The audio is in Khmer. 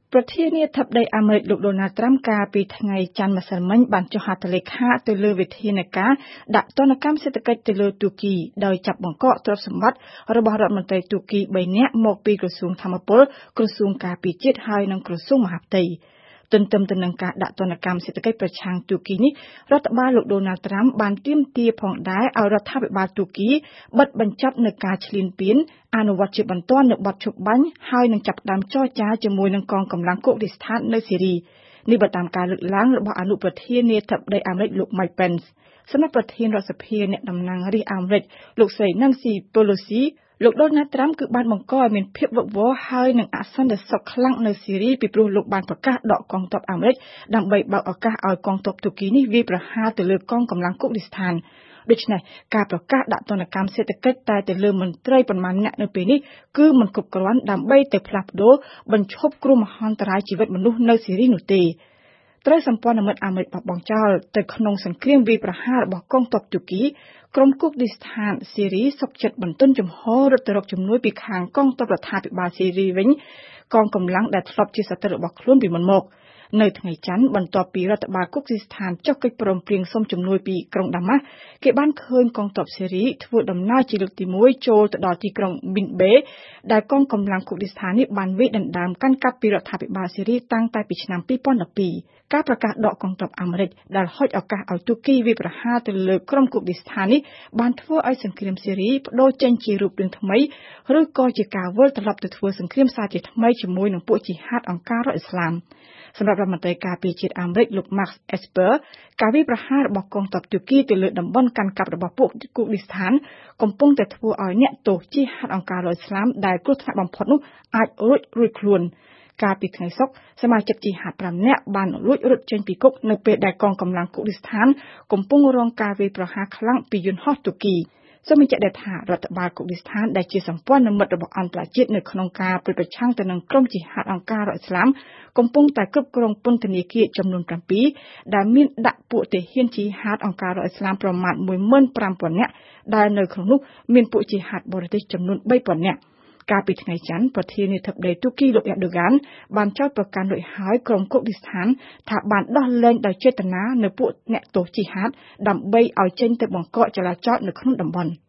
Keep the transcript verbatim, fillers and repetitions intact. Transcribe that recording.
ប្រធានាធិបតីអាមេរិកលោកដូណាល់ត្រាំកាលពីថ្ងៃច័ន្ទម្សិលមិញបានចុះហត្ថលេខាទៅលើវិធានការដាក់ទណ្ឌកម្មសេដ្ឋកិច្ចទៅលើទូគីដោយចាប់បង្កកទ្រព្យសម្បត្តិរបស់រដ្ឋមន្ត្រីទូគីបីនាក់មកពីក្រសួងធម្មពលក្រសួងការពារជាតិហើយនិងក្រសួងមហាផ្ទៃទន្ទឹមទៅនឹងការដាក់ទណ្ឌកម្មសេដ្ឋកិច្ចប្រឆាំងទូគីនេះរដ្ឋបាលលោកដូណាល់ត្រាំបានទាមទារផងដែរឲ្យរដ្ឋាភិបាលទូគីបិទបញ្ចប់នូវការឈ្លានពានអនុវត្តជាបន្ទាន់នូវបទឈប់បាញ់ហើយនឹងចាប់ផ្ដើមចរចាជាមួយនឹងកងកម្លាំងកុដិស្ថាននៅសេរីនេះបើតាមការលើកឡើងរបស់អនុប្រធានាធិបតីអាមេរិកលោក Mike Pence សម្រាប់ប្រធានរដ្ឋសភាអ្នកតំណាងរាស្ត្រអាមេរិកលោកស្រី Nancy Pelosiលោកដូណាល់ត្រាំគឺបានបង្កឲ្យមានភាពវឹកវរហើយនឹងអសន្តិសុខខ្លាំងនៅសេរីពីព្រោះលោកបានប្រកាសដកកងទ័ពអាមេរិកដើម្បីបើកឱកាសឲ្យកងទ័ពទូគីនេះវាយប្រហារទៅលើកងកម្លាំងកុដិស្ថានដូច្នេះការប្រកាសដាក់ទណ្ឌកម្មសេដ្ឋកិច្ចតែទៅលើមន្ត្រីប៉ុន្មានអ្នកនៅពេលនេះគឺមិនគ្រប់គ្រាន់ដើម្បីទៅផ្លាស់ប្ដូរបញ្ឈប់គ្រោះមហន្តរាយជីវិតមនុស្សនៅសេរីនោះទេត្រូវសម្ព័ន្ធមិត្តអាមេរិកបោះបង់ចោលទៅក្នុងសង្គ្រាមវាយប្រហាររបស់កងទ័ពទូគីក្រុមគុកឌីស្ថានសេរីសុកចិត្តបន្ទន់ចំហរត់ទៅរកជំនួយពីខាងកងទ័ពរដ្ឋាភិបាលសេរីវិញកងកម្លាំងដែលធ្លាប់ជាសត្រូវរបស់ខ្លួនពីមុនមកនៅថ្ងៃច័ន្ទបន្ទាប់ពីរដ្ឋបាលគុកឌីស្ថានចុះកិច្ចព្រមព្រៀងសុំជំនួយពីក្រុងដាម៉ាស់គេបានឃើញកងទ័ពសេរីធ្វើដំណើរជាលើកទីមួយចូលទៅដល់ទីក្រុងមីនបេដែលកងកម្លាំងគុកឌីស្ថាននេះបានវាយដណ្ដើមកាន់កាប់ពីរដ្ឋាភិបាលសេរីតាំងតែពីឆ្នាំពីរពាន់ដប់ពីរការប្រកាសដកកងទ័ពអាមេរិកដែលហុចឱកាសឲ្យទូគីវាយប្រហារទៅលើក្រុមគុកឌីស្ថាននេះបានធ្វើឲ្យសង្គ្រាមសេរីបដូរចេញជារូបរាងថ្មីឬក៏ជាការវិលត្រឡប់ទៅធ្វើសង្គ្រាមសាជាថ្មីជាមួយនឹងពួកជីហាតអង្គការរដ្ឋឥស្លាមសម្រាប់រដ្ឋមន្ត្រីការពារជាតិអាមេរិកលោក Mark Esper ការវាយប្រហាររបស់កងទ័ពទូគីទៅលើតំបន់កាន់កាប់របស់ពួកគុកឌីស្ថានកំពុងតែធ្វើឲ្យអ្នកទោសជីហាតអង្គការរដ្ឋឥស្លាមដែលគ្រោះថ្នាក់បំផុតនោះអាចរួចរួចខ្លួនកាលពីថ្ងៃសុក្រសមាជិកជីហាតប្រាំនាក់បានរួចរត់ចេញពីគុកនៅពេលដែលកងកម្លាំងគុកឌីស្ថានកំពុងរងការវាយប្រហារខ្លាំងពីយន្តហោះទូគីសូមបញ្ជាក់ថារដ្ឋបាលគុកឌីស្ថានដែលជាសម្ព័ន្ធមិត្តរបស់អន្តរជាតិនៅក្នុងការប្រតិប្រឆាំងទៅនឹងក្រុមជីហាតអង្គការរដ្ឋឥស្លាមកំពុងតែគ្រប់គ្រងពន្ធនាគារចំនួនប្រាំពីរដែលមានដាក់ពួកទាហានជីហាតអង្គការរដ្ឋឥស្លាមប្រមាណមួយម៉ឺនប្រាំពាន់នាក់ដែលនៅក្នុងនោះមានពួកជីហាតបរទេសចំនួនបីពាន់នាក់កាលពីថ្ងៃច័ន្ទប្រធានាធិបតីទូគីលោក Erdogan បានចោទប្រកាន់រួចហើយក្រុមគុកឌីស្ថានថាបានដោះលែងដោយចេតនានៅពួកអ្នកទោសជីហាតដើម្បីឲ្យចេញទៅបង្កកចលាចលនៅក្នុងតំបន់